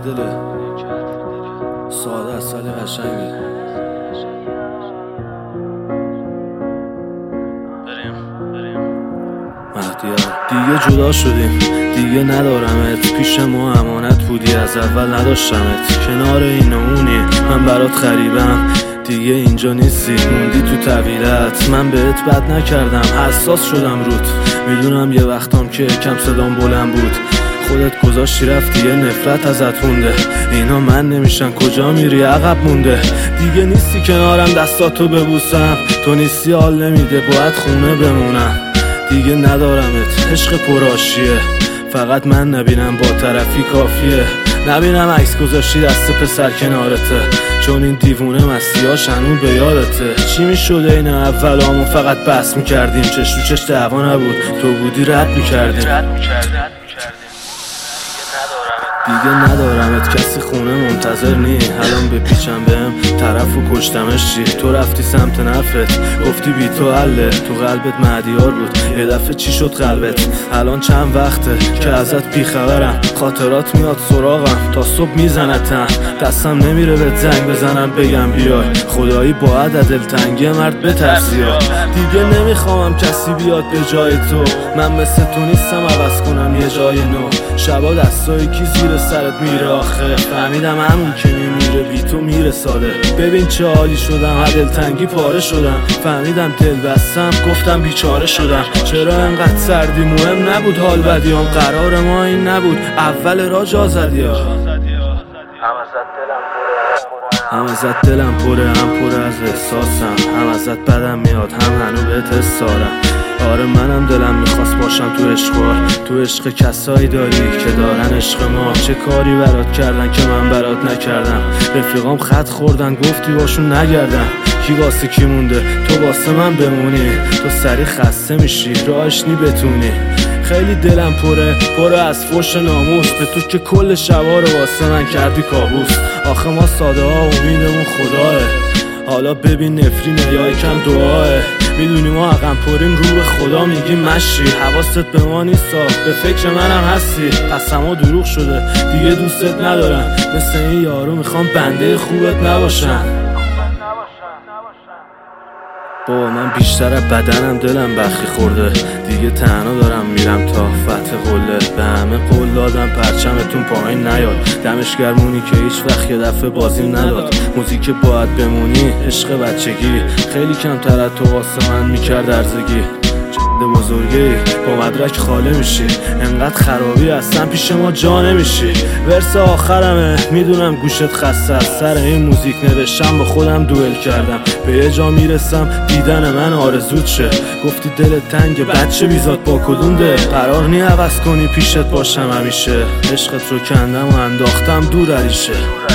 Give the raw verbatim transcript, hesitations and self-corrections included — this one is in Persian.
دله ساده است ولی قشنگه. بریم بریم مهدیار دیگه جدا شدیم، دیگه ندارمت پیش ما، امانت بودی از اول نداشتمت. کنار این و اونی من برات خریبم، دیگه اینجا نیستی موندی تو طویلت. من بهت بد نکردم، حساس شدم روت، میدونم یه وقتام که کم صدام بلند بود. خودت گذاشتی رفتی، یه نفرت ازت مونده. اینا من نمیشن، کجا میری عقب مونده. دیگه نیستی کنارم دستاتو ببوسم، تو نیستی حال نمیده باید خونه بمونم. دیگه ندارمت عشق پرآشیه، فقط من نبینم با طرفی کافیه. نبینم عکس گذاشتی دست پسر کنارته، چون این دیوونه مستیاش هنوز به یادته. چی میشده این اولامون فقط بس میکردیم، چش تو چش دعوا نبود، تو بودی رد میکردیم. دیگه ندارمت کسی خونه منتظر نی، الان بپیچم بهم طرف و کشتمش چی. تو رفتی سمت نفرت، گفتی بی تو حله، تو قلبت مهدیار بود. یه دفعه چی شد قلبت؟ الان چند وقته که ازت بیخبرم، خاطرات میاد سراغم تا صبح میزنتم. دستم نمیره بهت زنگ بزنم بگم بیای، خدایی باید از دلتنگی مرد بترسی ها. دیگه نمیخوام کسی بیاد به جای تو، من مثل تو نیستم عوض کنم یه جای نو. شبا دستایی کی زیر سرت میره آخه، فهمیدم همون که میمیره بی تو میره ساده. ببین چه حالی شدم، از دلتنگی پاره شدم، فهمیدم دل بستم گفتم بیچاره شدم. چرا انقدر سردی؟ مهم نبود حال بدیام، قرار ما این نبود اول راه جا زدی ها. هم ازت دلم پره، هم پره از احساسم، هم ازت بدم میاد، هم هنو بهت حسارم. آره منم دلم میخواست باشم تو عشقوار، تو عشق کسایی داری که دارن عشق ما. چه کاری برات کردن که من برات نکردم؟ رفیقام خط خوردن گفتی باشون نگردم. کی واسه کی مونده؟ تو واسه من بمونی، تو سری خسته میشی راهش نی بتونی. خیلی دلم پره پره از فوش ناموس، به تو که کل شبا رو واسه من کردی کابوس. آخه ما ساده ها امیدمون خداه، حالا ببین نفرینه یا یکم دعاه. میدونی ما عقم پریم رو به خدا میگیم مشی، حواست به ما نیستا به فکر منم هستی. قسما دروغ شده دیگه دوستت ندارم، مثل این یارو میخوام بنده خوبت نباشم. بابا من بیشتر از بدنم دلم بخی خورده، دیگه تنها دارم میرم تا فتح قله. به همه قول دادم پرچمتون پایین نیاد، دمش گرمونی که هیچ وقت یه دفعه بازیم نداد. موزیک باید بمونی عشق بچگی، خیلی کمتر از تو واسه من میکرد ارزگی. بزرگی با مدرک خاله میشی، انقدر خرابی هستن پیش ما جا نمیشی. ورس آخرمه میدونم گوشت خسته، از سر این موزیک نوشتم با خودم دوئل کردم. به یه جا میرسم دیدن من آرزوت شه، گفتی دلت تنگ بچه بیزاد با کدوم ده. قرار نی عوض کنی پیشت باشم همیشه، عشقت رو کندم و انداختم دور علیشه.